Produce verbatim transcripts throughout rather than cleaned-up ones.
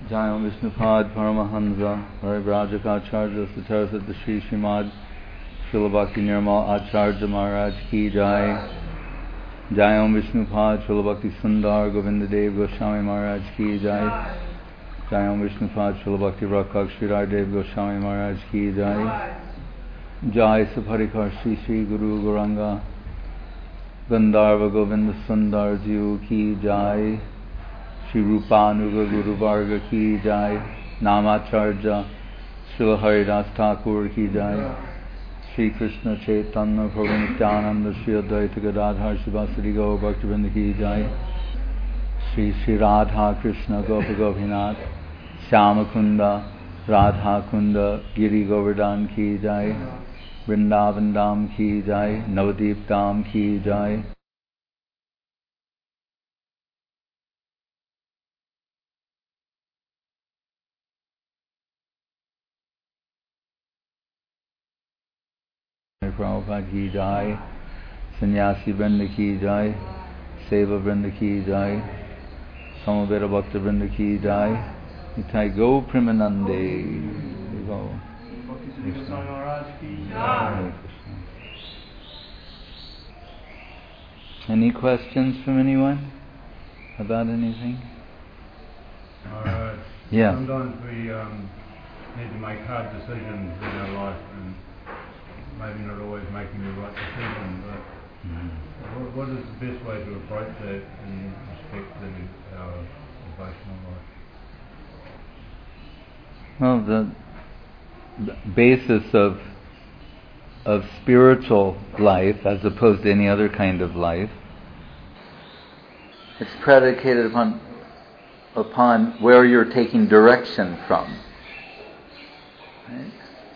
Jayam Vishnupad Paramahansa Varibrajaka Satarasat Shri Srimad Srila Bhakti Nirmal Acharya Maharaj Ki Jai. Jayam Vishnupad Srila Bhakti Sundar Govinda Dev Goswami Maharaj Ki Jai. Jayam Vishnupad Srila Bhakti Rakak Sridhar Dev Goswami Maharaj Ki Jai. Jai Saparikar Sri Sri Guru Gauranga Gandharva Govinda Sundar Jiu Ki Jai. Shri Rupanuga Guru Varga Ki Jai. Namacharya Srila Haridas Thakur Ki Jai. Shri Krishna Chaitanya Prabhu Nityananda Shri Advaita Gadadhar Shivasari Gaur Bhaktivinoda Ki Jai. Shri Shri Radha Krishna Gopa Gopinath Shyamakunda Radha Kunda Giri Govardhan Ki Jai. Vrindavan Dham Ki Jai. Navadip Dham Ki Jai. Prabhupada Ki Jai. Sannyasi Vrinda Ki Jai. Seva Vrinda Ki Jai. Samaveta Bhakta Vrinda Ki Jai. Nitai Go Premanande. Go. Any questions from anyone about anything? Uh, yeah. Sometimes we um, need to make hard decisions in our life, and maybe not always making the right decision, but mm-hmm. what, what is the best way to approach that in respect to our devotional life? Well, the, the basis of of spiritual life, as opposed to any other kind of life, it's predicated upon upon where you're taking direction from. Right?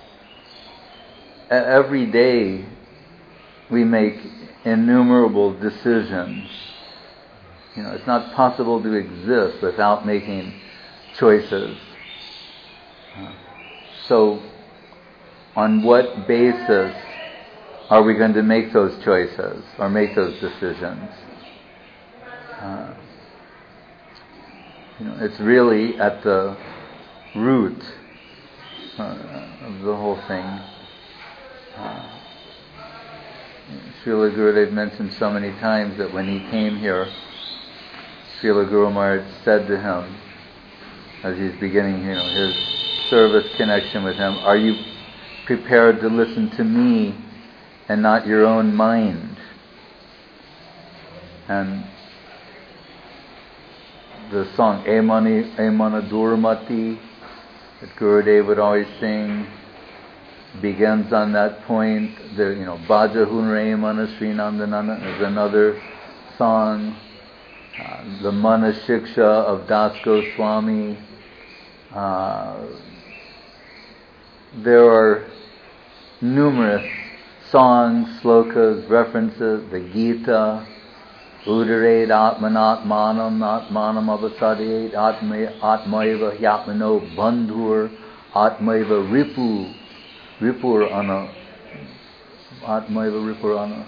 Every day we make innumerable decisions. You know, it's not possible to exist without making choices. Uh, so, on what basis are we going to make those choices or make those decisions? Uh, you know, it's really at the root uh, of the whole thing. Uh, Srila Gurudev mentioned so many times that when he came here, Srila Guru Maharaj said to him, as he's beginning, you know, his service connection with him, "Are you prepared to listen to me and not your own mind?" And the song Emani Emana Durmati that Gurudev would always sing begins on that point. The you know Bhaja Hunre Mana Srinandanana is another song. Uh, the Mana Shiksha of Das Goswami. Uh, there are numerous songs, slokas, references, the Gita, Udared Atmanat Manam Atmanam Avasadayet Atmaiva Hyatmano Bandhur Atmaiva Ripu Ripur Ana Atmaiva Ripur Ana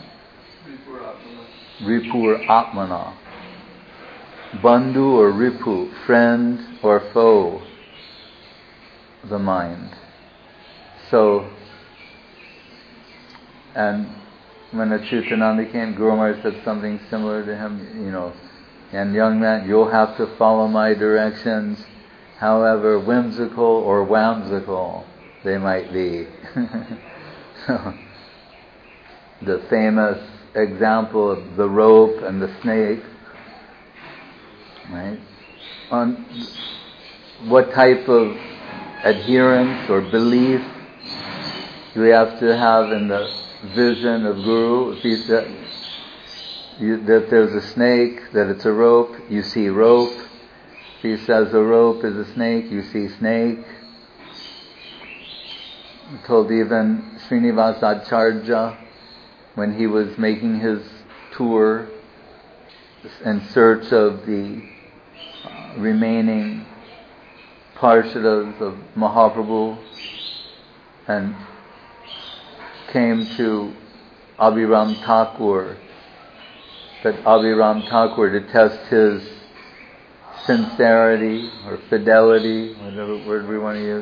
Ripur Atmana. Bandhu or Ripu, friend or foe, the mind. So, and when Achyutananda came, Guru Maharaj said something similar to him, you know, and young man, you'll have to follow my directions, however whimsical or whimsical they might be. So, the famous example of the rope and the snake, right? On what type of adherence or belief do we have to have in the vision of Guru? If he said you, that there's a snake, that it's a rope, you see rope. If he says a rope is a snake, you see snake. I told even Srinivasa Acharya when he was making his tour in search of the uh, remaining Parshadas of Mahaprabhu, and came to Abhiram Thakur, that Abhiram Thakur, to test his sincerity or fidelity, whatever word we want to use.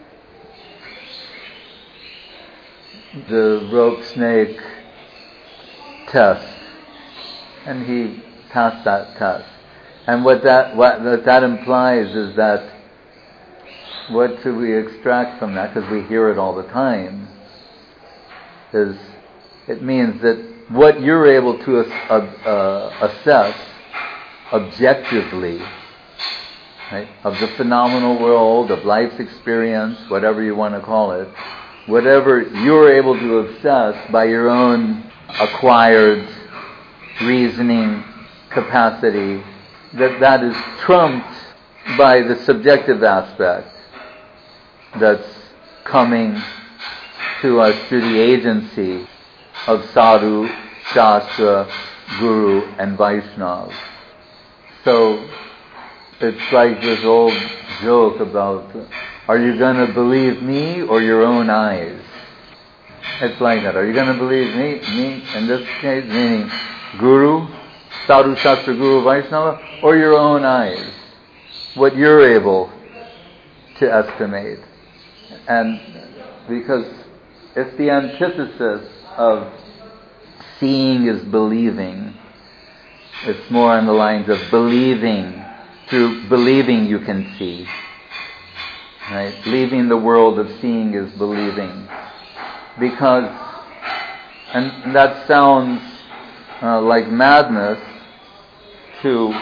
The rope snake test, and he passed that test. And what that what that implies is that what do we extract from that? Because we hear it all the time. Is it means that what you're able to uh, uh, assess objectively, right, of the phenomenal world, of life's experience, whatever you want to call it, whatever you're able to assess by your own acquired reasoning capacity, that that is trumped by the subjective aspect that's coming to us through the agency of sadhu, shastra, guru, and Vaishnava. So it's like this old joke about, are you going to believe me or your own eyes? It's like that. Are you going to believe me? Me, in this case, meaning guru, sadhu, shastra, guru, Vaishnava, or your own eyes? What you're able to estimate. And because it's the antithesis of seeing is believing. It's more on the lines of believing. Through believing you can see. Right? Leaving the world of seeing is believing. Because, and that sounds uh, like madness to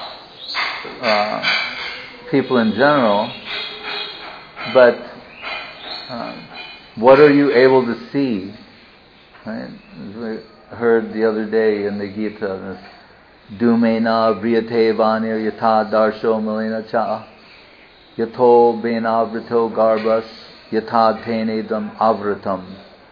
uh, people in general, but uh, what are you able to see? Right? As we heard the other day in the Gita, Dumena vriyate vanir yatha darsho malina cha yato benavrito garbas yatha tenedam avratam.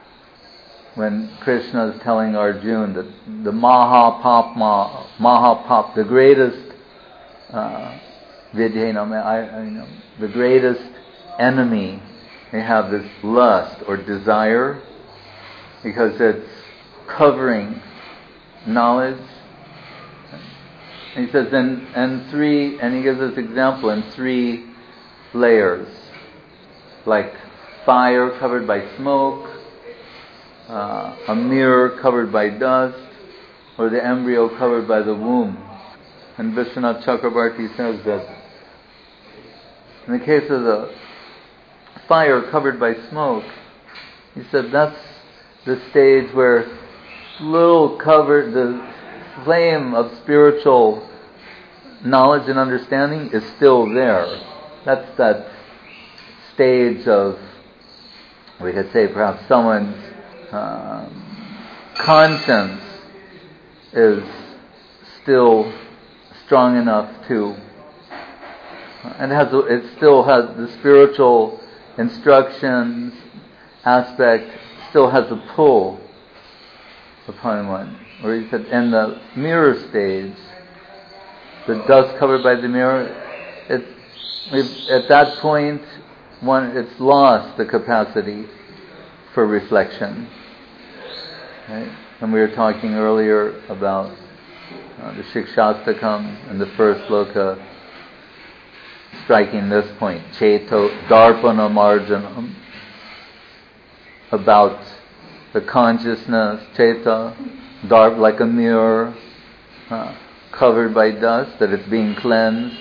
When Krishna is telling Arjuna that the Mahapapma, Mahapap, the greatest uh, Vidyanam, I, I know, the greatest enemy, they have this lust or desire because it's covering knowledge. And he says, in, in three, and he gives this example in three layers, like fire covered by smoke, uh, a mirror covered by dust, or the embryo covered by the womb. And Vishwanath Chakrabarti says that in the case of the fire covered by smoke, he said that's the stage where little covered, the flame of spiritual knowledge and understanding is still there. That's that stage of, we could say perhaps someone's um, conscience is still strong enough to, and has it still has the spiritual instructions aspect still has a pull upon one. Where he said in the mirror stage, the dust covered by the mirror, it, it, at that point, one it's lost the capacity for reflection. Right? And we were talking earlier about uh, the Shikshastakam and the first sloka striking this point, Cheto Darpana Marjanam, about the consciousness, Cheta, dark like a mirror, uh, covered by dust, that it's being cleansed.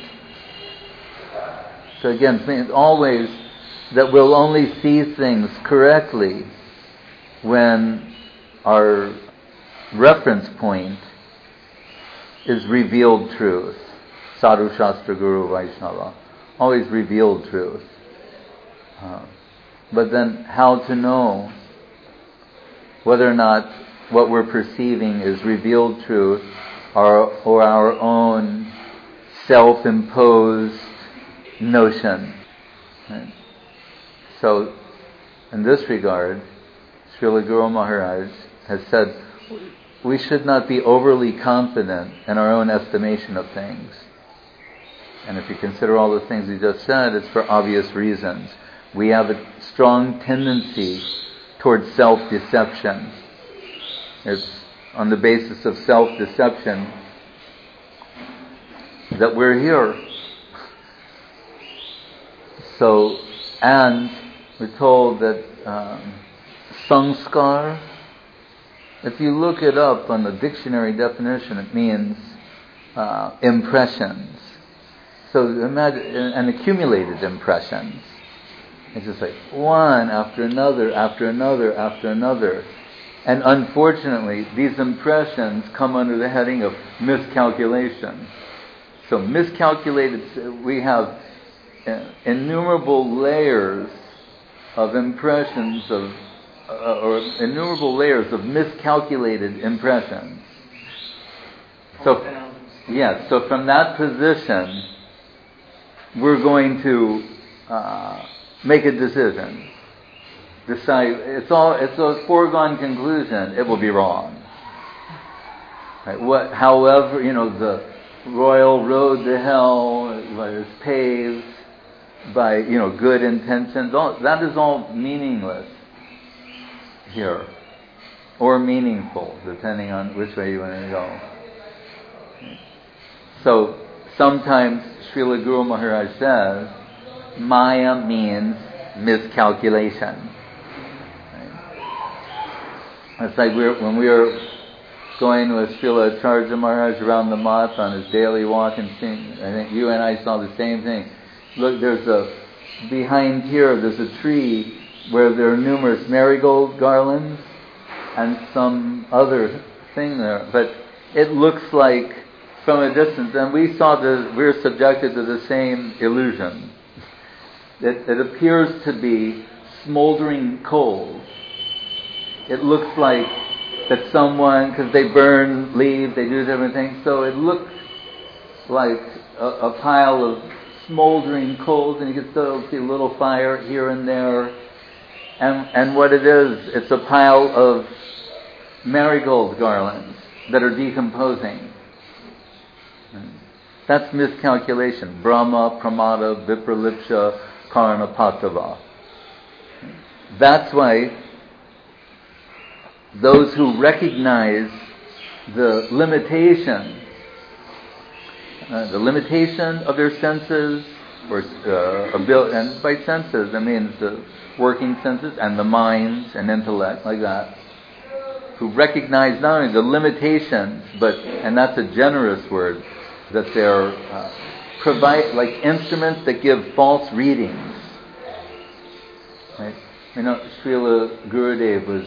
So again, it's always that we'll only see things correctly when our reference point is revealed truth. Sadhu, Shastra, Guru, Vaishnava. Always revealed truth. Uh, but then how to know whether or not what we're perceiving is revealed truth or, or our own self-imposed notion. Right? So, in this regard, Srila Guru Maharaj has said we should not be overly confident in our own estimation of things. And if you consider all the things he just said, it's for obvious reasons. We have a strong tendency towards self-deception. It's on the basis of self-deception that we're here So, and we're told that um, sanskar, if you look it up on the dictionary definition, it means uh, impressions. So imagine, and accumulated impressions. It's just like one after another, after another, after another. And unfortunately, these impressions come under the heading of miscalculation. So miscalculated, we have innumerable layers of impressions of, uh, or innumerable layers of miscalculated impressions. So, yes, so from that position, we're going to uh, make a decision. Decide. It's all. It's a foregone conclusion. It will be wrong. Right? What? However, you know, the royal road to hell is paved by, you know, good intentions. All, that is all meaningless here, or meaningful, depending on which way you want to go. So sometimes Srila Guru Maharaj says, Maya means miscalculation. It's like we were, when we were going with Srila Acharya Maharaj around the Math on his daily walk and seeing, I think you and I saw the same thing. Look, there's a, behind here, there's a tree where there are numerous marigold garlands and some other thing there. But it looks like, from a distance, and we saw the, we were subjected to the same illusion. It, it appears to be smoldering coals. It looks like that someone, because they burn leaves, they do different things, so it looks like a, a pile of smoldering coals, and you can still see a little fire here and there. And, and what it is, it's a pile of marigold garlands that are decomposing. That's miscalculation. Brahma, Pramada, Vipralipsha, Karna, Patava. That's why those who recognize the limitation, uh, the limitation of their senses, or uh, ability, and by senses I mean the working senses and the minds and intellect, like that, who recognize not only the limitations, but, and that's a generous word, that they're uh, provide like instruments that give false readings. Right? You know, Srila Gurudev was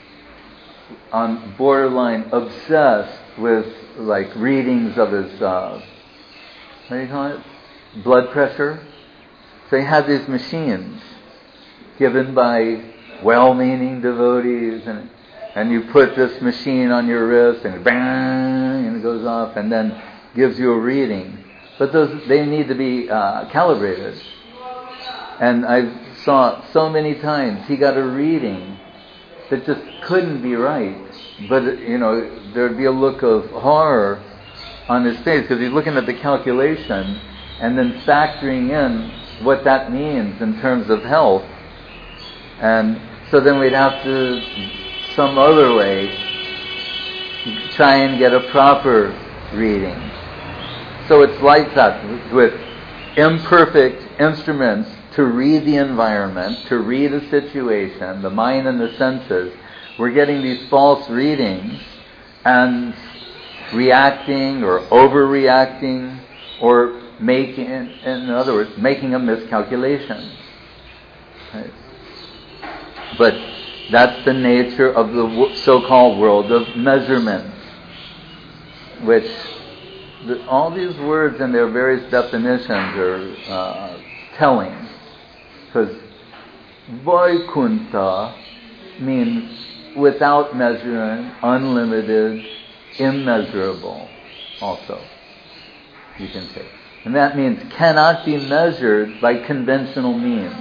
on borderline obsessed with like readings of his uh, what do you call it? Blood pressure. So he had these machines given by well-meaning devotees, and and you put this machine on your wrist and bang, and it goes off, and then gives you a reading. But those, they need to be uh, calibrated. And I saw so many times he got a reading that just couldn't be right. But, you know, there'd be a look of horror on his face because he's looking at the calculation and then factoring in what that means in terms of health. And so then we'd have to, some other way, try and get a proper reading. So it's like that, with imperfect instruments to read the environment, to read a situation, the mind and the senses. We're getting these false readings and reacting or overreacting or making, in other words, making a miscalculation. Right? But that's the nature of the so-called world of measurement, which the, all these words and their various definitions are uh, telling. Because Vaikuntha means without measuring, unlimited, immeasurable also, you can say. And that means cannot be measured by conventional means.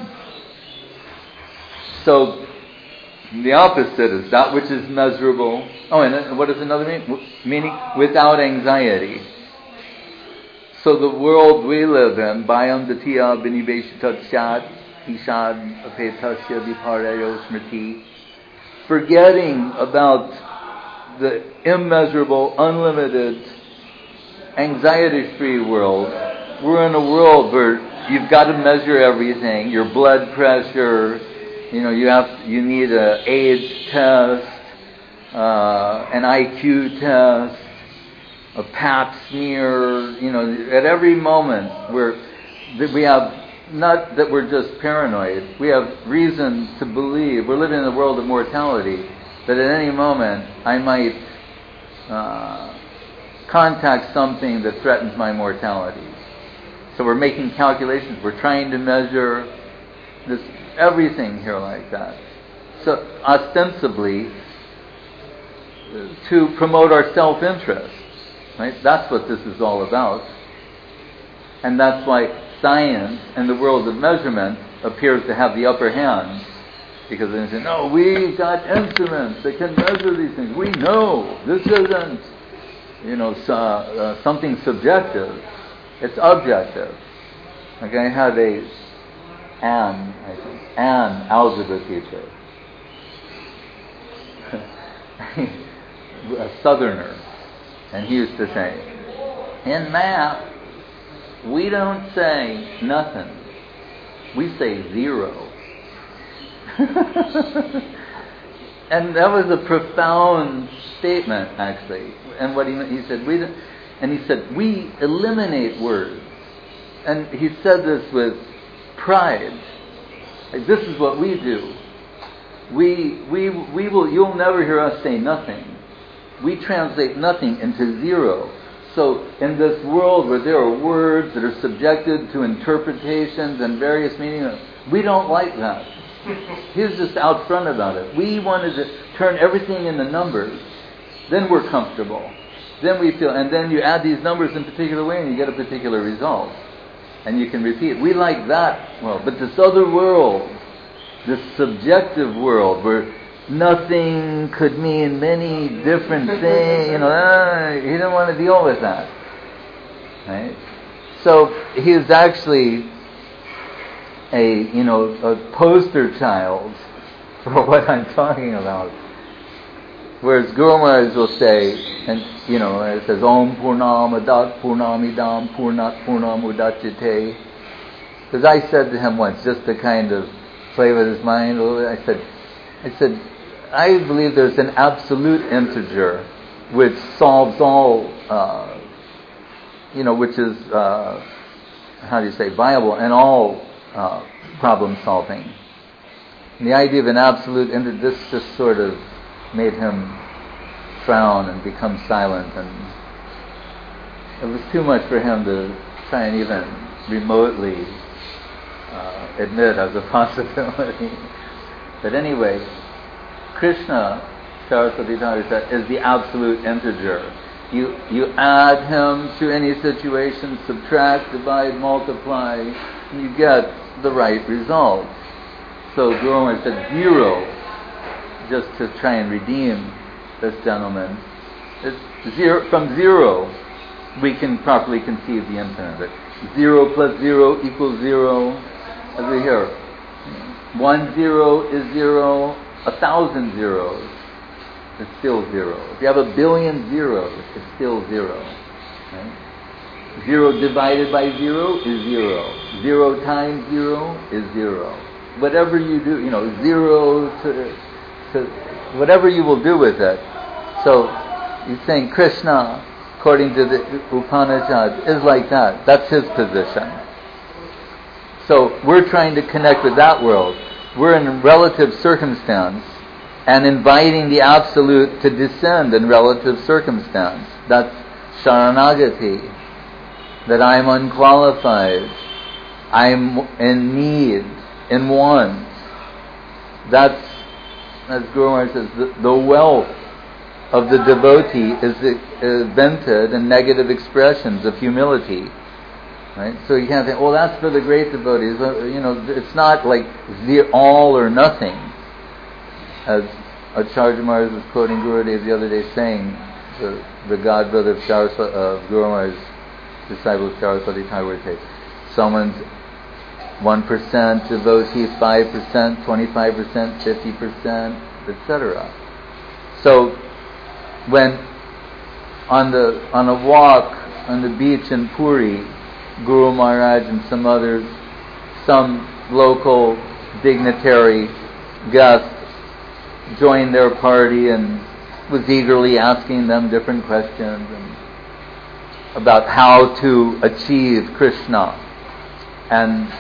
So the opposite is that which is measurable. Oh, and what does another mean? Meaning without anxiety. So the world we live in, Bayam Datiya Binibeshitat Shat, Ishad Apetasya Vipareyo Smriti, forgetting about the immeasurable, unlimited, anxiety-free world, we're in a world where you've got to measure everything. Your blood pressure, you know, you have you need an age test, uh, an I Q test, a pap smear. You know, at every moment we're we have not that we're just paranoid. We have reason to believe we're living in a world of mortality. That at any moment I might uh, contact something that threatens my mortality. So we're making calculations. We're trying to measure this everything here like that. So ostensibly, to promote our self-interest, right? That's what this is all about, and that's why science and the world of measurement appears to have the upper hand, because they say, "No, we've got instruments that can measure these things. We know this isn't, you know, uh, uh, something subjective." It's objective. Okay, I had a Anne, I think, Anne algebra teacher, a Southerner, and he used to say, "In math, we don't say nothing. We say zero." And that was a profound statement, actually. And what he he said, we. Don't, And he said, we eliminate words. And he said this with pride. Like, this is what we do. We, we, we will, you'll never hear us say nothing. We translate nothing into zero. So in this world where there are words that are subjected to interpretations and various meanings, we don't like that. He's just out front about it. We wanted to turn everything into numbers. Then we're comfortable. Then we feel, and then you add these numbers in a particular way and you get a particular result. And you can repeat. We like that world. But this other world, this subjective world where nothing could mean many different things, you know, uh, he didn't want to deal with that. Right? So he is actually a, you know, a poster child for what I'm talking about. Whereas Guru Maharaj will say, and you know, it says Om Purnam Adat Purnamidam Purnat Purnam Udachyate. Because I said to him once, just to kind of play with his mind a little bit, I said, I said, I believe there's an absolute integer which solves all, uh, you know, which is, uh, how do you say, viable in all uh, problem solving. And the idea of an absolute integer, this just sort of made him frown and become silent, and it was too much for him to try and even remotely uh, admit as a possibility. But anyway, Krishna, Saraswati Thakur said, is the absolute integer. You you add him to any situation, subtract, divide, multiply, and you get the right result. So Guru Maharaj said zero, just to try and redeem this gentleman. It's zero, from zero, we can properly conceive the infinite. But zero plus zero equals zero. As we hear, one zero is zero. A thousand zeros is still zero. If you have a billion zeros, it's still zero. Right? Zero divided by zero is zero. Zero times zero is zero. Whatever you do, you know, zero to So whatever you will do with it. So you're saying Krishna, according to the Upanishad, is like that. That's his position. So we're trying to connect with that world. We're in relative circumstance and inviting the Absolute to descend in relative circumstance. That's Sharanagati. That I'm unqualified. I'm in need, in want. That's, as Guru Maharaj says, the, the wealth of the devotee is vented in negative expressions of humility. Right? So you can't think, well, that's for the great devotees. You know, it's not like the all or nothing. As Acharya Maharaj was quoting Gurudev the other day, saying, the, the god brother of, Saraswati, of Guru Maharaj's disciple Saraswati Thakur says, someone's one percent devotee, five percent, twenty-five percent, fifty percent, et cetera. So when on the on a walk on the beach in Puri, Guru Maharaj and some others, some local dignitary guest joined their party and was eagerly asking them different questions and about how to achieve Krishna. And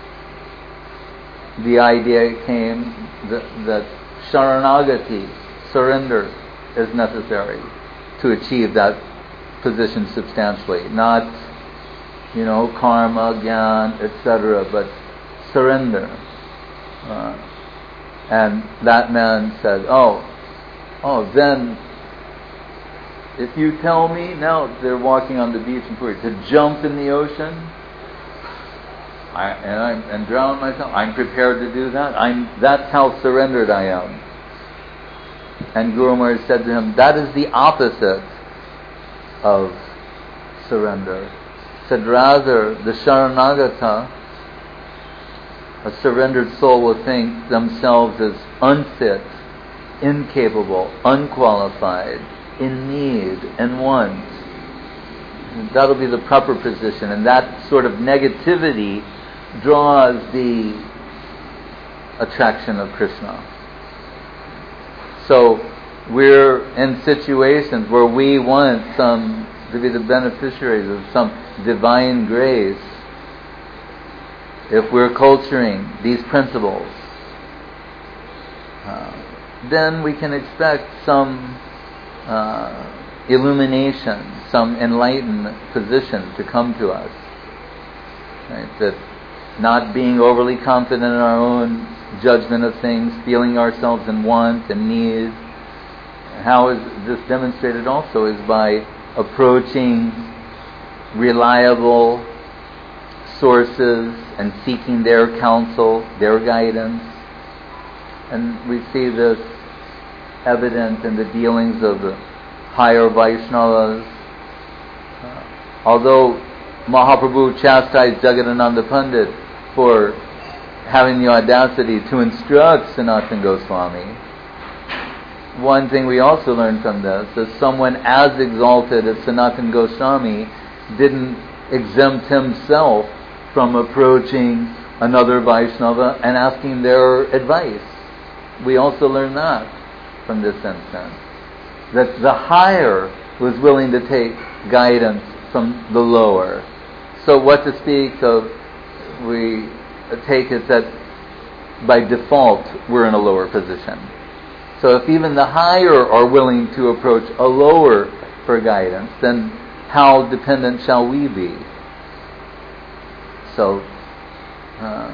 the idea came that, that Sharanagati, surrender, is necessary to achieve that position substantially. Not, you know, karma, gyan, et cetera, but surrender. Uh, and that man said, oh, oh, then if you tell me, now they're walking on the beach in Puri, to jump in the ocean I, and, I, and drown myself, I'm prepared to do that. I'm, that's how surrendered I am. And Guru Maharaj said to him, that is the opposite of surrender. Said rather, the Sharanagata, a surrendered soul, will think themselves as unfit, incapable, unqualified, in need, and want. And that'll be the proper position, and that sort of negativity draws the attraction of Krishna. So we're in situations where we want some to be the beneficiaries of some divine grace. If we're culturing these principles, uh, then we can expect some uh, illumination, some enlightened position to come to us. Right? That not being overly confident in our own judgment of things, feeling ourselves in want and need. How is this demonstrated also is by approaching reliable sources and seeking their counsel, their guidance. And we see this evident in the dealings of the higher Vaishnavas. Uh, although Mahaprabhu chastised Jagadananda Pandit for having the audacity to instruct Sanatana Goswami, one thing we also learn from this is someone as exalted as Sanatana Goswami didn't exempt himself from approaching another Vaishnava and asking their advice. We also learn that from this instance, that the higher was willing to take guidance from the lower. So what to speak of, we take it that by default we're in a lower position. So if even the higher are willing to approach a lower for guidance, then how dependent shall we be? So, uh,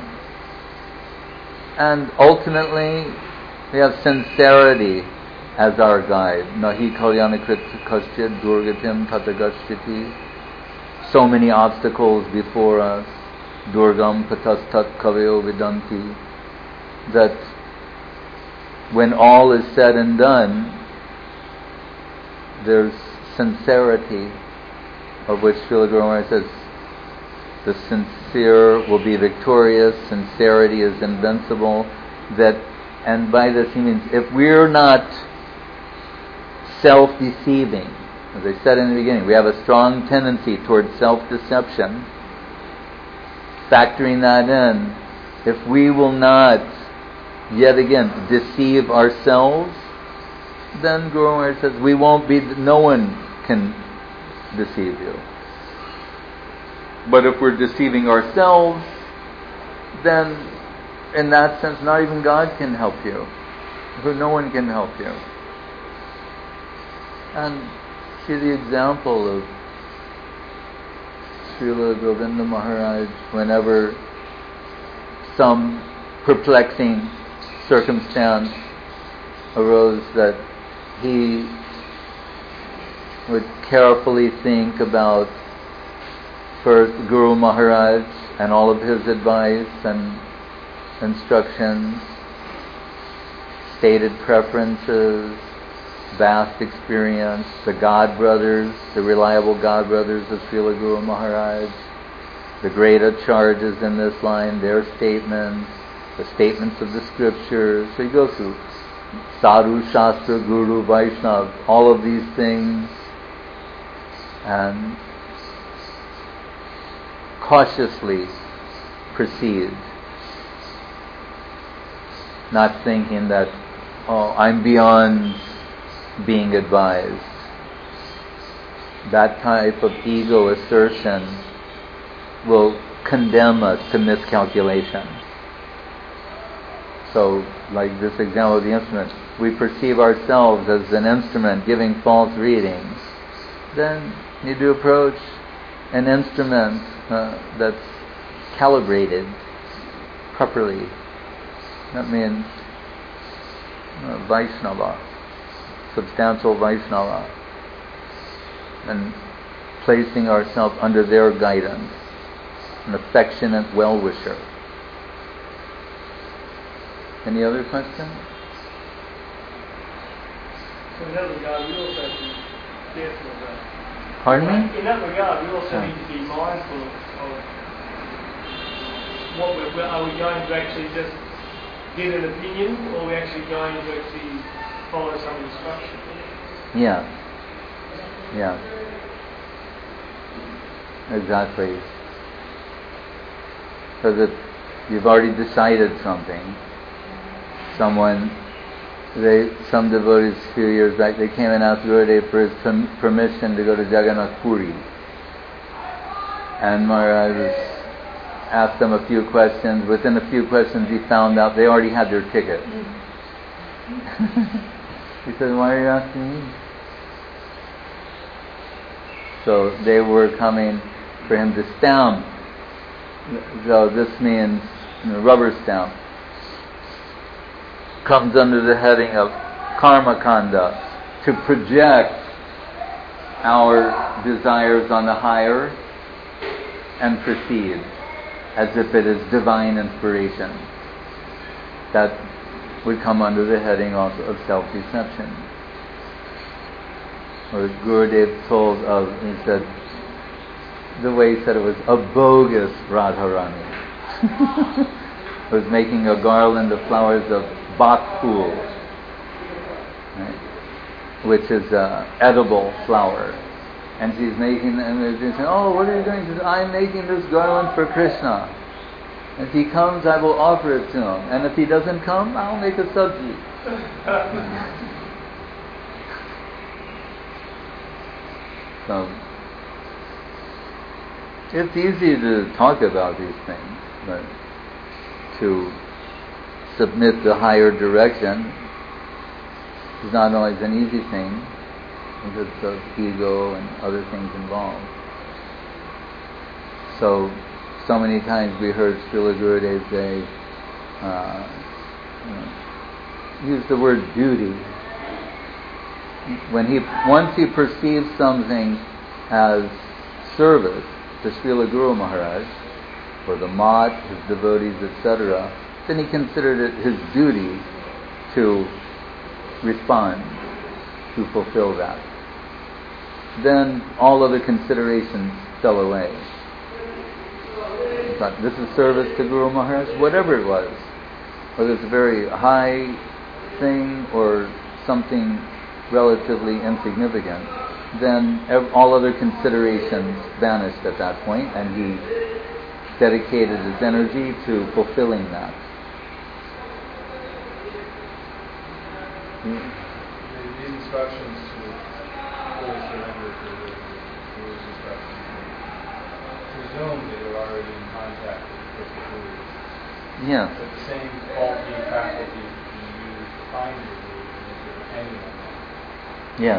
and ultimately, we have sincerity as our guide. Nahi kalyanakrit kaschid durgatim tatagashchiti. So many obstacles before us. Durgam patastat kaveo vidanti. That when all is said and done, there's sincerity, of which Srila Guru Maharaj says, the sincere will be victorious, sincerity is invincible. That, and by this he means, if we're not self-deceiving, as I said in the beginning, we have a strong tendency towards self-deception. Factoring that in, if we will not, yet again, deceive ourselves, then Guru Maharaj says, we won't be, no one can deceive you. But if we're deceiving ourselves, then in that sense, not even God can help you. No one can help you. And see the example of Srila Govinda Maharaj, whenever some perplexing circumstance arose, that he would carefully think about first Guru Maharaj and all of his advice and instructions, stated preferences, vast experience, the God brothers, the reliable God brothers of Srila Guru Maharaj, the great charges in this line, their statements, the statements of the scriptures. So you go through Sadhu, Shastra, Guru, Vaishnava, all of these things, and cautiously proceed, not thinking that, oh, I'm beyond being advised. That type of ego assertion will condemn us to miscalculation. So, like this example of the instrument, we perceive ourselves as an instrument giving false readings. Then you do approach an instrument uh, that's calibrated properly. That means uh, Vaishnava, substantial Vaishnava, and placing ourselves under their guidance, an affectionate well-wisher. Any other questions? So in that regard, we also have to be careful of that. Pardon me? In that regard, we also Oh. need to be mindful of, of what we're, well, are we going to actually just get an opinion, or are we actually going to actually follow some instruction? Yeah. Yeah. Exactly. Because if you've already decided something, someone, they, some devotees a few years back, they came and asked Gurudev for his perm- permission to go to Jagannath Puri. And Maharaj was, asked them a few questions. Within a few questions he found out they already had their ticket. He said, why are you asking me? So they were coming for him to stamp. So this means, you know, rubber stamp. Comes under the heading of karma kanda, to project our desires on the higher and proceed as if it is divine inspiration. That would come under the heading also of self-deception. Or Gurudev told of, he said, the way he said it was a bogus Radharani. Was making a garland of flowers of Bach Phool, right, which is an edible flower. And she's making, and they're saying, oh, what are you doing? She says, I'm making this garland for Krishna. If he comes, I will offer it to him. And if he doesn't come, I'll make a sabji. So, it's easy to talk about these things, but to submit to higher direction is not always an easy thing because of ego and other things involved. So, so many times we heard Srila Gurudev say, uh, you know, use the word duty. When he, once he perceives something as service to Srila Guru Maharaj, or the Mat, his devotees, et cetera, then he considered it his duty to respond, to fulfill that. Then all other considerations fell away. He thought, this is service to Guru Maharaj, whatever it was, whether it's a very high thing or something relatively insignificant, then all other considerations vanished at that point, and he dedicated his energy to fulfilling that. The, these instructions to fully surrender to the Guru's instructions presume that you're already in contact with the perfect Guru. Yeah. But the same faulty faculties you use to find your Guru is depending on that. Yes.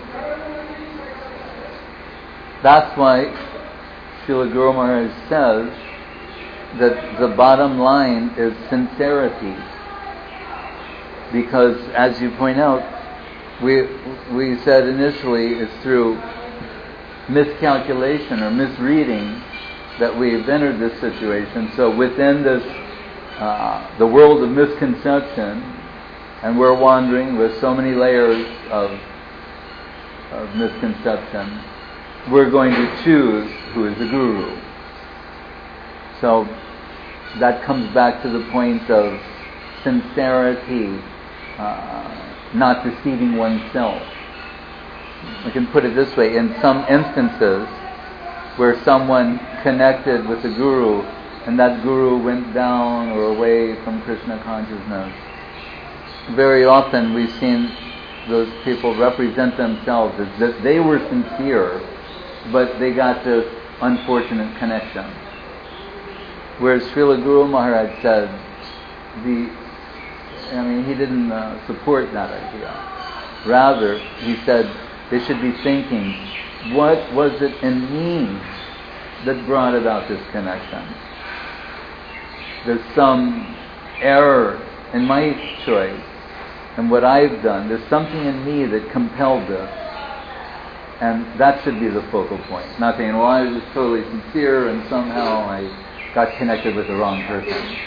That's why Srila Guru Maharaj says that the bottom line is sincerity. Because, as you point out, we we said initially it's through miscalculation or misreading that we've entered this situation. So within this, uh, the world of misconception, and we're wandering with so many layers of of misconception, we're going to choose who is the Guru. So that comes back to the point of sincerity, uh, not deceiving oneself. I can put it this way, in some instances, where someone connected with the Guru and that Guru went down or away from Krishna consciousness. Very often we've seen those people represent themselves as that they were sincere, but they got this unfortunate connection. Whereas Srila Guru Maharaj said, the, I mean, he didn't uh, support that idea. Rather, he said they should be thinking, what was it in me that brought about this connection? There's some error in my choice and what I've done. There's something in me that compelled this. And that should be the focal point. Not saying, well, I was totally sincere and somehow I got connected with the wrong person.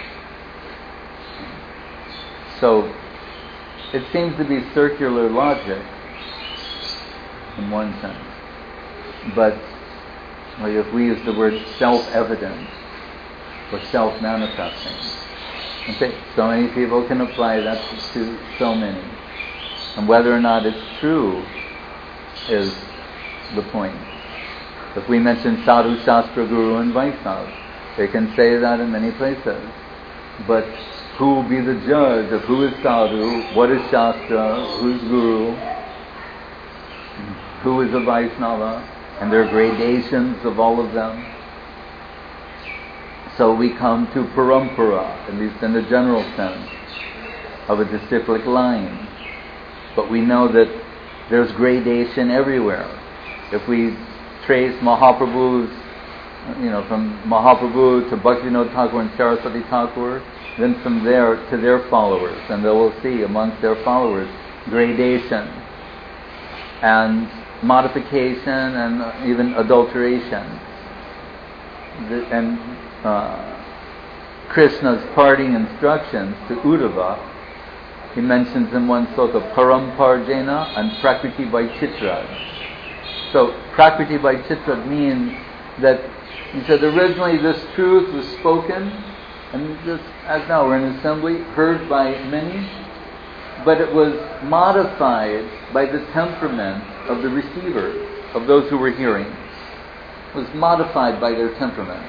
So, it seems to be circular logic in one sense. But like if we use the word self-evident or self-manifesting, okay, so many people can apply that to so many. And whether or not it's true is the point. If we mention Sadhu, Shastra, Guru and Vaishnava, they can say that in many places. But who will be the judge of who is Sadhu, what is Shastra, who is Guru, who is a Vaishnava, and there are gradations of all of them. So we come to parampara, at least in the general sense, of a disciplic line. But we know that there's gradation everywhere. If we trace Mahaprabhu's, you know, from Mahaprabhu to Bhaktivinoda Thakur and Saraswati Thakur, then from there to their followers, and they will see amongst their followers gradation and modification and even adulteration. The, and uh, Krishna's parting instructions to Uddhava, he mentions in one sloka Paramparjena and Prakriti Vaicitra. So Prakriti Vaicitra means that he said originally this truth was spoken, and just as now we're in an assembly, heard by many, but it was modified by the temperament of the receivers, of those who were hearing. It was modified by their temperament.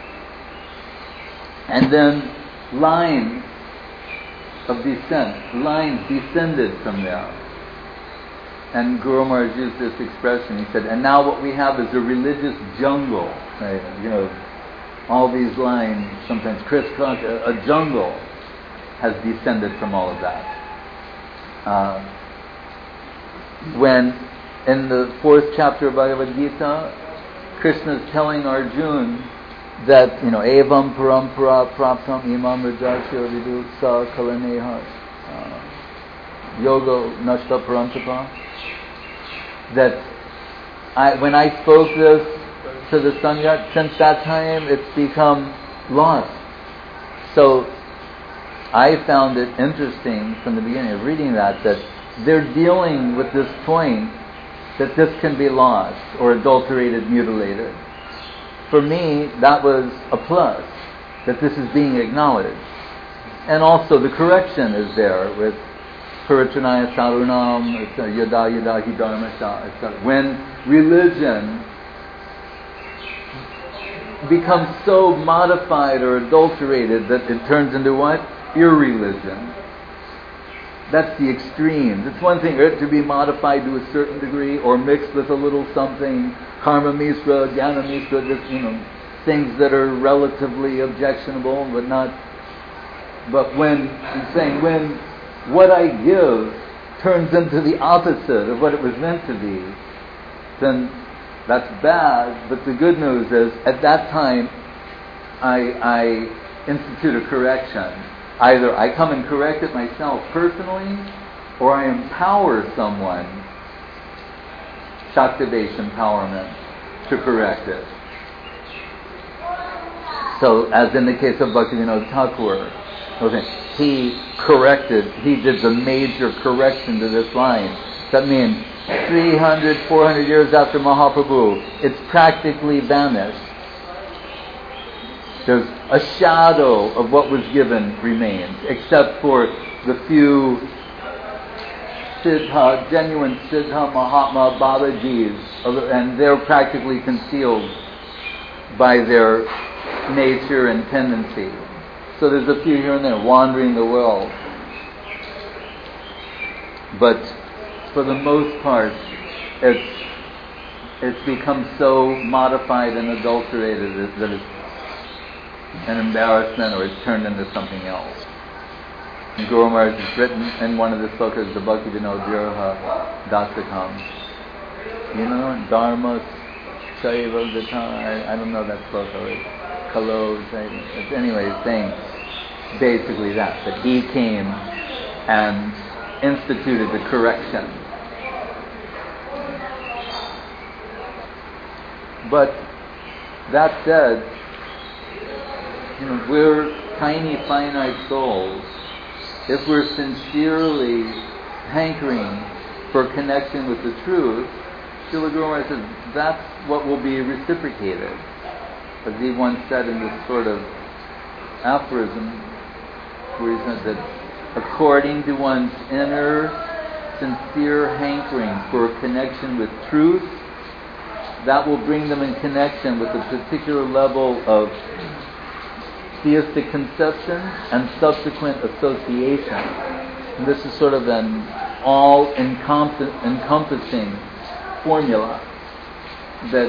And then lines of descent, lines descended from there. And Guru Maharaj used this expression, he said, and now what we have is a religious jungle. Right? You know, all these lines, sometimes crisscross, a, a jungle has descended from all of that. Uh, when in the fourth chapter of Bhagavad Gita, Krishna is telling Arjuna that, you know, evam parampara praptam imam rajasya vidu sa kalaneha yoga nashta parantapa, that I, when I spoke this to the Sangha, since that time it's become lost. So I found it interesting from the beginning of reading that, that they're dealing with this point that this can be lost or adulterated, mutilated. For me, that was a plus, that this is being acknowledged. And also the correction is there with Paritranaya Sarunam, Yada Yada Hi Dharmasha, et cetera. When religion becomes so modified or adulterated that it turns into what? Irreligion. That's the extremes. It's one thing to be modified to a certain degree or mixed with a little something, karma misra, jnana misra, just, you know, things that are relatively objectionable but not. But when, I'm saying, when what I give turns into the opposite of what it was meant to be, then that's bad. But the good news is, at that time, I, I institute a correction. Either I come and correct it myself personally, or I empower someone, Shakti-based empowerment, to correct it. So, as in the case of Bhaktivinoda Thakur, okay, he corrected, he did the major correction to this line. That means three hundred, four hundred years after Mahaprabhu, it's practically vanished. There's a shadow of what was given remains, except for the few Siddha, genuine Siddha Mahatma Babajis, and they're practically concealed by their nature and tendency. So there's a few here and there wandering the world. But for the most part, it's it's become so modified and adulterated that it's an embarrassment, or it's turned into something else. And Guru Maharaj has written in one of the slokas, the Bhakti Vinod Viraha Dasakam. You know, Dharma Saiva Gata, I, I don't know that sloka, right? Kalo, anyway, it's saying basically that, that he came and instituted the correction. But that said, you know, we're tiny, finite souls. If we're sincerely hankering for connection with the truth, Srila Guru Maharaj says that's what will be reciprocated. As he once said in this sort of aphorism, where he said that according to one's inner, sincere hankering for connection with truth, that will bring them in connection with a particular level of theistic conception and subsequent association. And this is sort of an all-encompassing formula that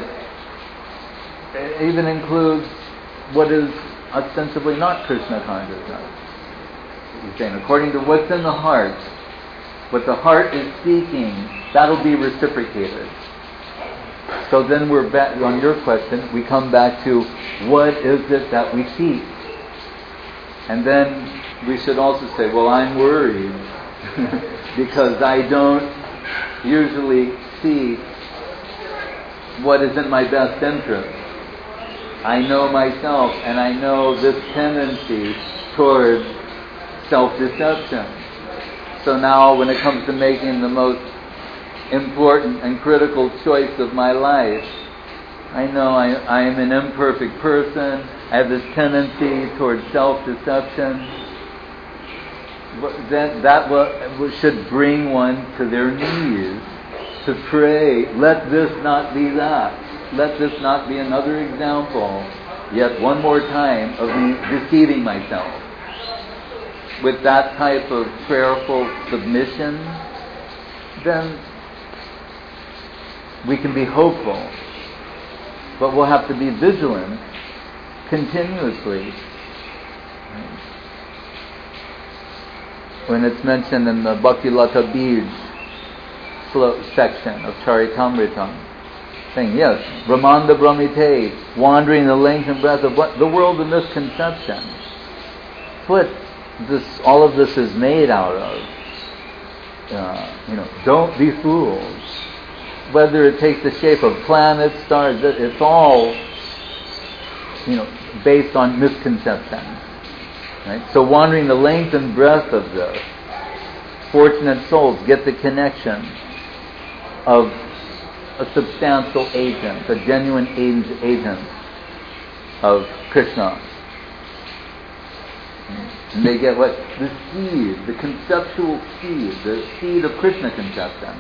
even includes what is ostensibly not Krishna consciousness. He's saying, according to what's in the heart, what the heart is seeking, that'll be reciprocated. So then we're back on your question, we come back to what is it that we seek? And then we should also say, well, I'm worried because I don't usually see what is in my best interest. I know myself, and I know this tendency toward self-deception. So now when it comes to making the most important and critical choice of my life, I know I, I am an imperfect person. I have this tendency towards self-deception. That, that will, should bring one to their knees to pray, let this not be that. Let this not be another example, yet one more time, of me deceiving myself. With that type of prayerful submission, then we can be hopeful. But we'll have to be vigilant continuously. When it's mentioned in the Bhakti Lata Bij section of Charitamritam, saying, yes, Brahmanda Brahmite, wandering the length and breadth of what the world of misconception. It's what this, all of this is made out of. Uh, you know, don't be fools. Whether it takes the shape of planets, stars, it's all, you know, based on misconception. Right? So wandering the length and breadth of this, fortunate souls get the connection of a substantial agent, a genuine agent of Krishna. And they get what? The seed, the conceptual seed, the seed of Krishna conception.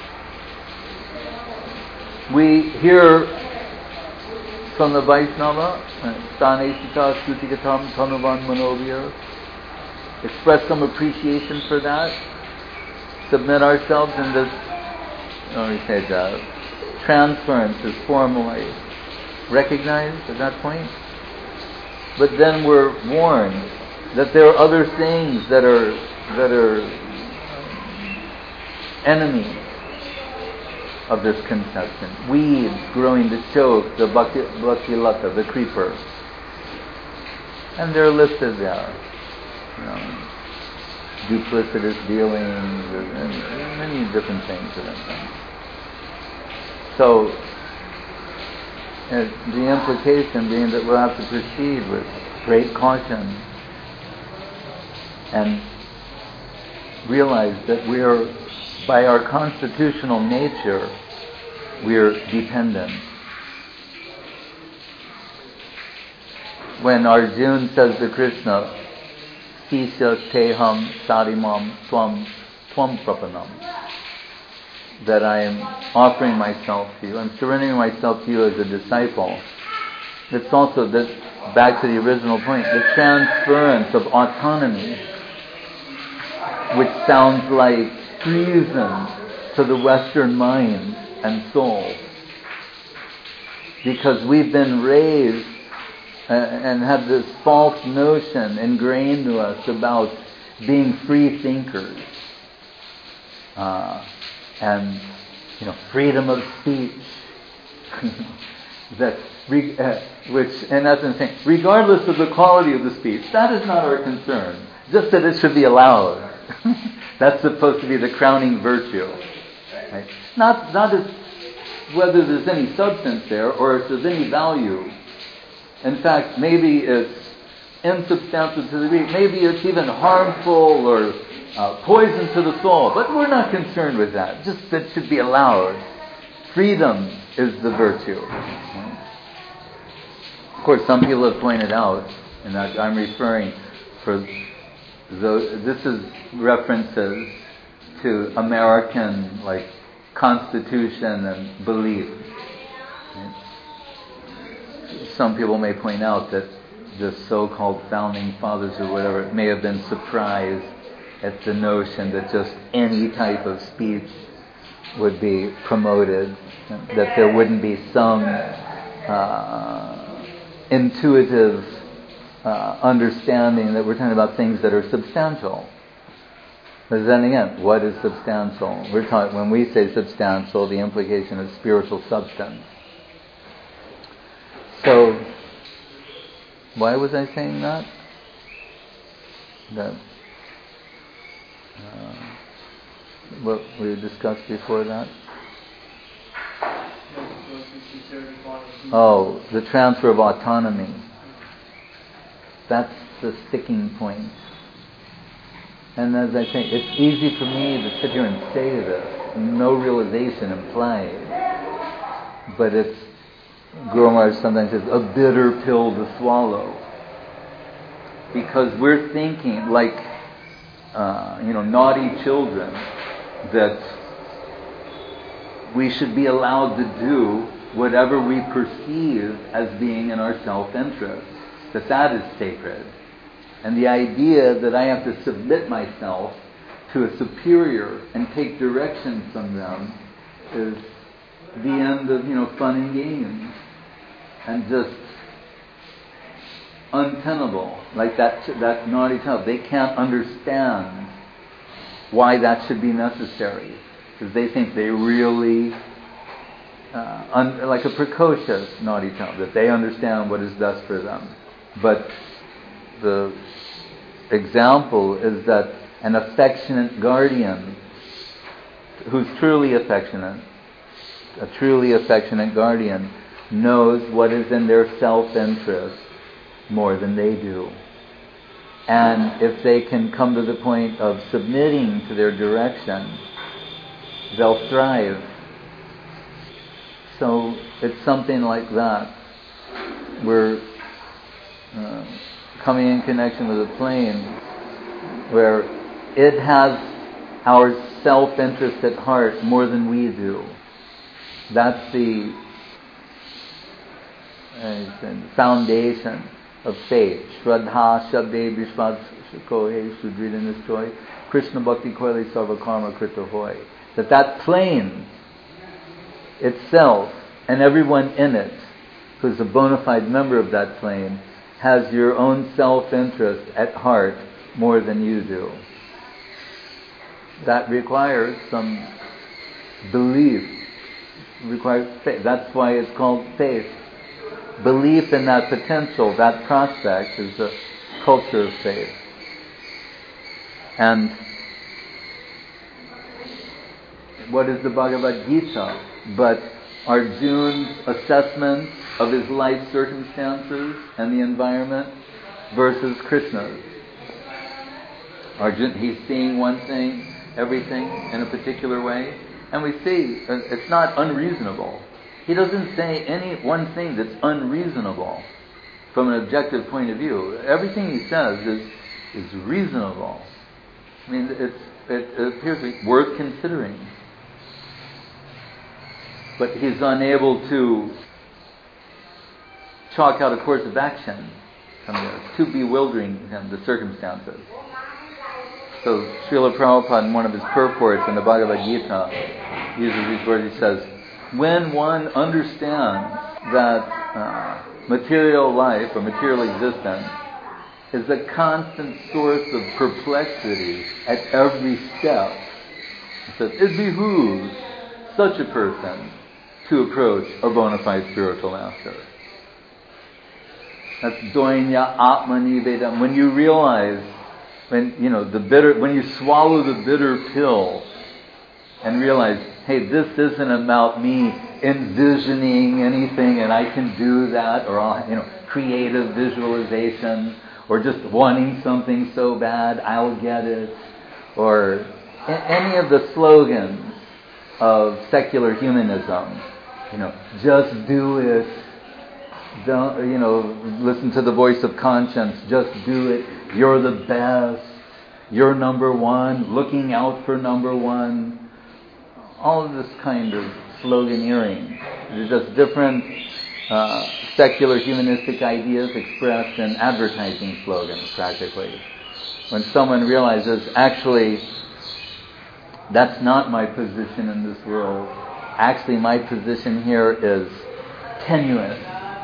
We hear from the Vaishnava, Stanesita Sutikatam Tanuvan Manovya, express some appreciation for that, submit ourselves in this, oh, we say that, transference is formally recognized at that point. But then we're warned that there are other things that are that are enemies of this conception. Weeds growing to choke the bhakti, bhakti lata, the creeper. And they're listed there. You know, duplicitous dealings, and many different things of that. So, uh, the implication being that we'll have to proceed with great caution and realize that we are, by our constitutional nature, we are dependent. When Arjuna says to Krishna, Sisya teham sarimam twam twam prapanam, that I am offering myself to you, I'm surrendering myself to you as a disciple, it's also this, back to the original point, the transference of autonomy, which sounds like treason to the Western mind and soul. Because we've been raised uh, and have this false notion ingrained to us about being free thinkers. Uh, and, you know, freedom of speech. that re- uh, which, in essence, saying, regardless of the quality of the speech, that is not our concern. Just that it should be allowed. That's supposed to be the crowning virtue. Right? Not, not as whether there's any substance there or if there's any value. In fact, maybe it's insubstantial to the degree. Maybe it's even harmful or uh, poison to the soul. But we're not concerned with that. Just that it should be allowed. Freedom is the virtue. Of course, some people have pointed out, and I'm referring for the, this is references to American like constitution and belief. Some people may point out that the so-called founding fathers or whatever may have been surprised at the notion that just any type of speech would be promoted, that there wouldn't be some uh, intuitive uh, understanding that we're talking about things that are substantial. But then again, what is substantial? We're talking, when we say substantial, the implication is spiritual substance. So, why was I saying that? That uh, what we discussed before that? Oh, the transfer of autonomy. That's the sticking point. And as I say, it's easy for me to sit here and say this, no realization implied. But it's, Guru Maharaj sometimes says, a bitter pill to swallow. Because we're thinking like, uh, you know, naughty children, that we should be allowed to do whatever we perceive as being in our self-interest. That that is sacred. And the idea that I have to submit myself to a superior and take direction from them is the end of, you know, fun and games. And just untenable. Like that that naughty child. They can't understand why that should be necessary. Because they think they really, uh, un, like a precocious naughty child, that they understand what is best for them. But the example is that an affectionate guardian who's truly affectionate, a truly affectionate guardian knows what is in their self-interest more than they do. And if they can come to the point of submitting to their direction, they'll thrive. So it's something like that. We're uh, coming in connection with a plane where it has our self-interest at heart more than we do. That's the uh, foundation of faith. Shraddha Shabde Vishwas Kohe Sudrida Nistoy Krishna Bhakti Koile Sarva Karma Krita Hoy. That that plane itself and everyone in it who's a bona fide member of that plane has your own self-interest at heart more than you do. That requires some belief. Requires faith. That's why it's called faith. Belief in that potential, that prospect, is a culture of faith. And what is the Bhagavad Gita but Arjuna's assessment of his life circumstances and the environment versus Krishna's? Arjuna, he's seeing one thing, everything in a particular way, and we see it's not unreasonable. He doesn't say any one thing that's unreasonable from an objective point of view. Everything he says is is reasonable. I mean, it's, it, it appears to be worth considering. But he's unable to chalk out a course of action from this. It's too bewildering, you know, the circumstances. So Srila Prabhupada, in one of his purports in the Bhagavad Gita, uses these words. He says, when one understands that uh, material life or material existence is a constant source of perplexity at every step, he says, it behooves such a person to approach a bona fide spiritual master. That's doinya atmani vedam. When you realize, when you know the bitter, when you swallow the bitter pill, and realize, hey, this isn't about me envisioning anything, and I can do that, or I'll, you know, creative visualization, or just wanting something so bad I'll get it, or any of the slogans of secular humanism. You know, just do it. Don't, you know, listen to the voice of conscience. Just do it. You're the best. You're number one. Looking out for number one. All of this kind of sloganeering. They're just different uh, secular humanistic ideas expressed in advertising slogans, practically. When someone realizes, actually, that's not my position in this world. Actually, my position here is tenuous.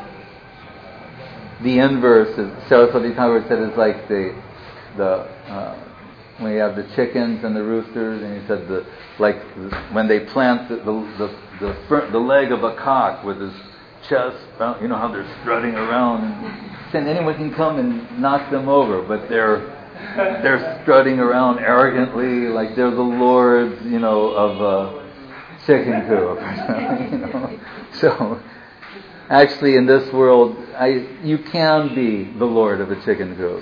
The inverse, as Saraswati Thakur said, is like the the uh, when you have the chickens and the roosters, and he said the like when they plant the the the, the, fir- the leg of a cock with his chest, you know how they're strutting around, and anyone can come and knock them over, but they're they're strutting around arrogantly like they're the lords, you know, of a chicken coop or something, you know. So actually, in this world, I you can be the lord of a chicken coop.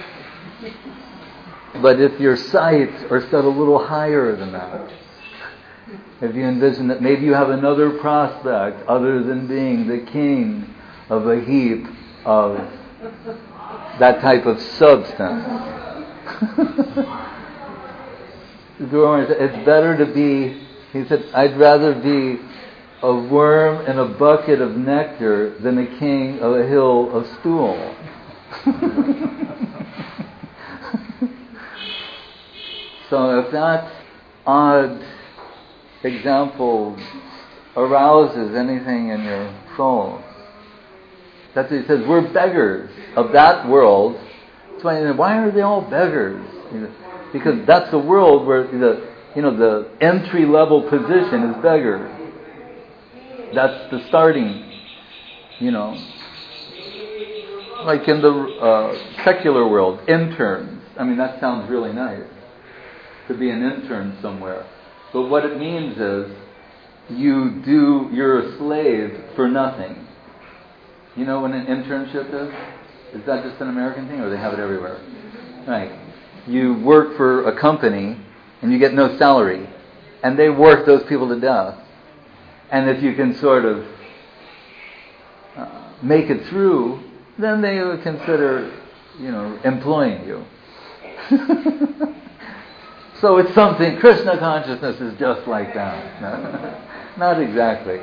But if your sights are set a little higher than that, if you envision that maybe you have another prospect other than being the king of a heap of that type of substance, it's better to be, he said, I'd rather be a worm in a bucket of nectar than a king of a hill of stool. So if that odd example arouses anything in your soul, that's what he says, we're beggars of that world. That's why, why are they all beggars? Because that's the world where the you know the entry level position is beggar. That's the starting, you know. Like in the uh, secular world, interns. I mean, that sounds really nice, to be an intern somewhere. But what it means is, you do, you're a slave for nothing. You know what an internship is? Is that just an American thing, or they have it everywhere? Right. You work for a company, and you get no salary. And they work those people to death. And if you can sort of uh, make it through, then they would consider, you know, employing you. So it's something, Krishna consciousness is just like that. No, not exactly.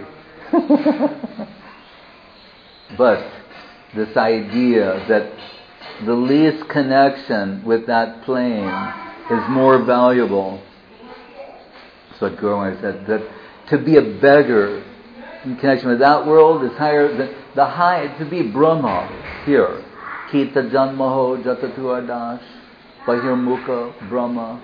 But this idea that the least connection with that plane is more valuable. That's what Guru Maharaj said, that to be a beggar in connection with that world is higher than the high, to be Brahma here. Kita janmaho jatatu adash bahirmukha Brahma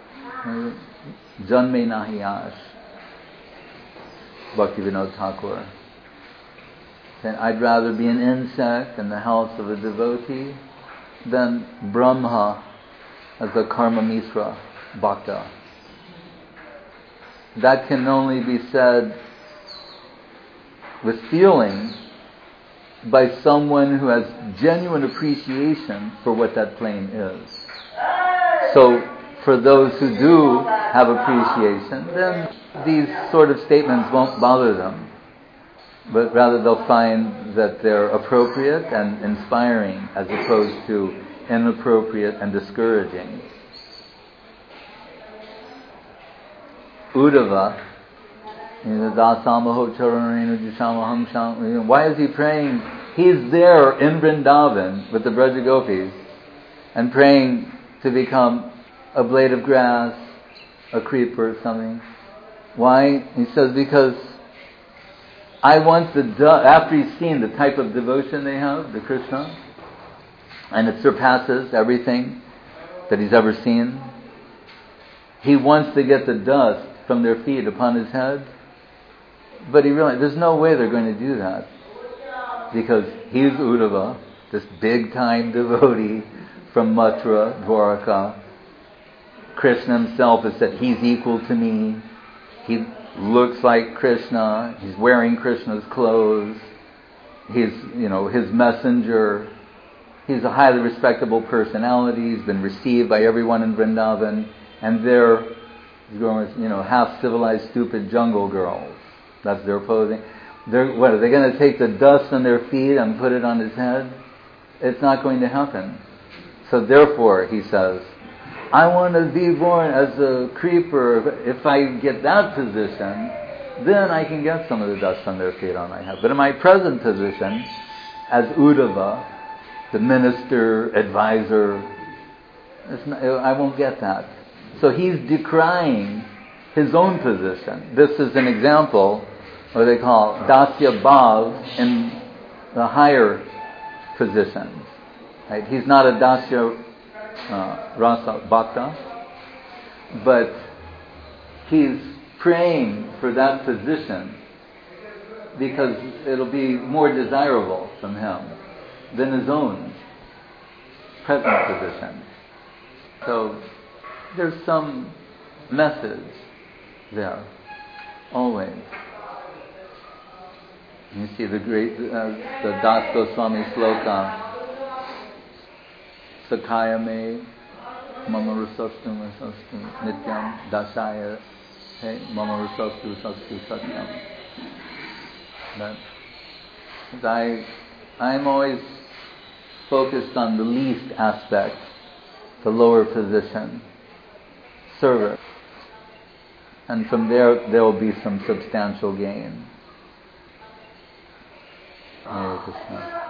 janme nahi ash. Bhaktivinoda Thakur. And I'd rather be an insect in the house of a devotee than Brahma as a karma mitra bhakta. That can only be said with feeling by someone who has genuine appreciation for what that plane is. So, for those who do have appreciation, then these sort of statements won't bother them. But rather they'll find that they're appropriate and inspiring as opposed to inappropriate and discouraging. Uddhava, why is he praying he's there in Vrindavan with the Braja Gopis and praying to become a blade of grass, a creeper or something. Why? He says, because I want the dust, after he's seen the type of devotion they have to Krishna, and it surpasses everything that he's ever seen, he wants to get the dust from their feet upon his head. But he realized there's no way they're going to do that, because he's Uddhava, this big time devotee from Mathura, Dwaraka. Krishna himself has said he's equal to me. He looks like Krishna. He's wearing Krishna's clothes. He's, you know, his messenger. He's a highly respectable personality. He's been received by everyone in Vrindavan. And they're, you know, half-civilized, stupid jungle girls. That's their posing. They're, what, are they going to take the dust on their feet and put it on his head? It's not going to happen. So therefore, he says, I want to be born as a creeper. If I get that position, then I can get some of the dust on their feet on my head. But in my present position, as Uddhava, the minister, advisor, it's not, I won't get that. So he's decrying his own position. This is an example, what they call Dasya Bhav in the higher positions. Right? He's not a Dasya uh, Rasa Bhakta, but he's praying for that position because it'll be more desirable from him than his own present position. So there's some message there, always. You see the great, uh, the Das Goswami sloka, Sakhaya me, Mama Rusastu Rusastu Nityam Dasaya, hey, Mama Rusastu Rusastu Satyam. That, I, I'm always focused on the least aspect, the lower position, service. And from there, there will be some substantial gain. Hare Krishna.